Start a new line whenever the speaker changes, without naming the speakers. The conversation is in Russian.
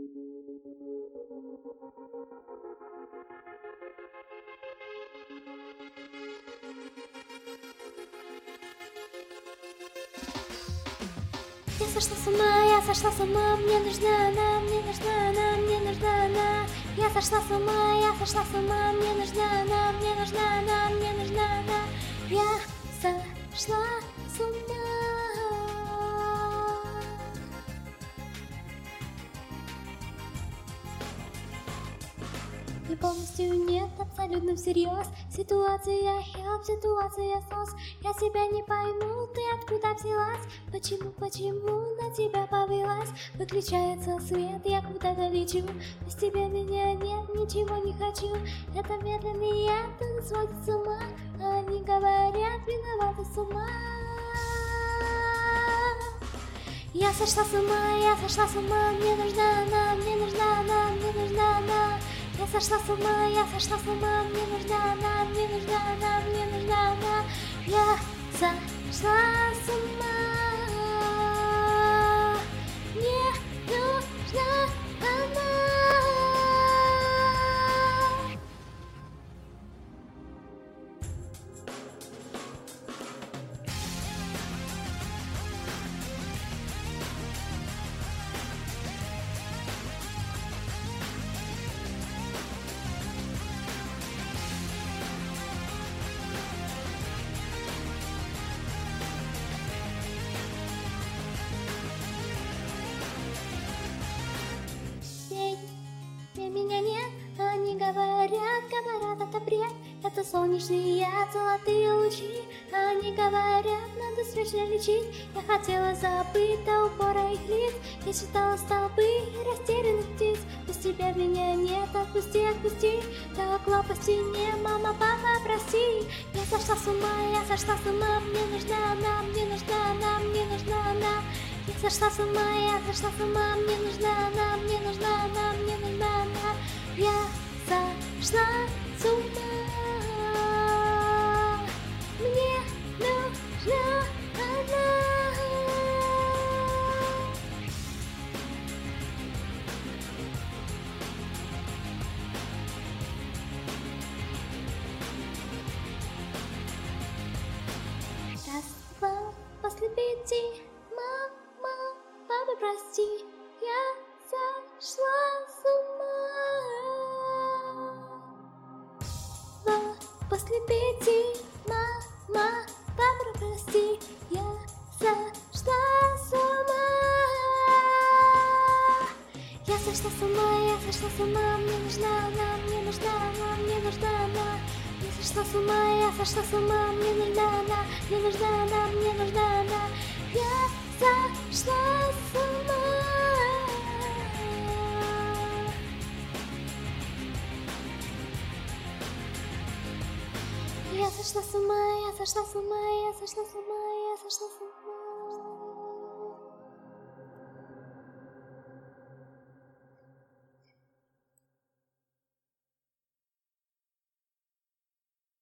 Я сошла с ума, я сошла с ума, мне нужна она, мне нужна она, мне нужна она. Я сошла с ума, я сошла с ума, мне нужна она, мне нужна она, мне нужна она. Я сошла с ума. Не полностью нет, абсолютно всерьез. Ситуация help, ситуация сос. Я себя не пойму, ты откуда взялась? Почему на тебя повелась? Выключается свет, я куда-то лечу. Без тебя меня нет, ничего не хочу. Это медленный яд, он сводит с ума. Они говорят, виновата с ума. Я сошла с ума, я сошла с ума. Мне нужна она, мне нужна она, мне нужна она. Я сошла с ума, я сошла с ума, мне нужна она, мне нужна она, мне нужна она. Я сошла с ума, мне нужна она. Меня нет, они говорят, это бред. Это солнечный яд, золотые лучи. Они говорят, надо срочно лечить. Я хотела забыть до упора их лиц. Я считала столбы растерянных птиц. Без тебя меня нет, отпусти, отпусти. До глупости не, мама, папа, прости. Я сошла с ума, я сошла с ума. Мне нужна она, мне нужна она, мне нужна она. Я сошла с ума, я сошла с ума. Мне нужна она, мне нужна она, мне нужна она. Я сошла с ума. Мне нужна она. Раз, два, после 5. Мама, папа, прости. Я сошла с ума. После 5. Мама, папа, прости. Я сошла с ума. Я сошла с ума, я сошла с ума. Мне нужна она, мне нужна она, мне нужна она. Я сошла с ума, я сошла с ума. Мне нужна она, мне нужна она, мне нужна она. Я сошла с ума. Я сошла с ума, я сошла с ума, я сошла с ума, я сошла с ума.